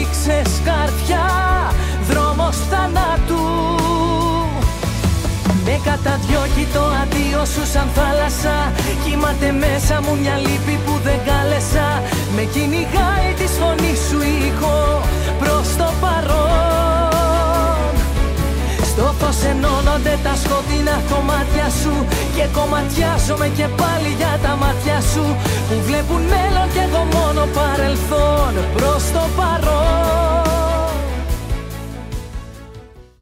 ρίξες καρδιά, δρόμος θανάτου. Με καταδιώκει το αντίο σου σαν θάλασσα. Κύμαται μέσα μου μια λύπη που δεν κάλεσα. Με κυνηγάει τη φωνή σου ήχο προς το παρόν. Στο φως ενώνονται τα σκοτεινά κομμάτια σου και κομματιάζομαι και πάλι για τα μάτια σου που βλέπουν μέλλον και εγώ μόνο παρελθόν προς το παρόν.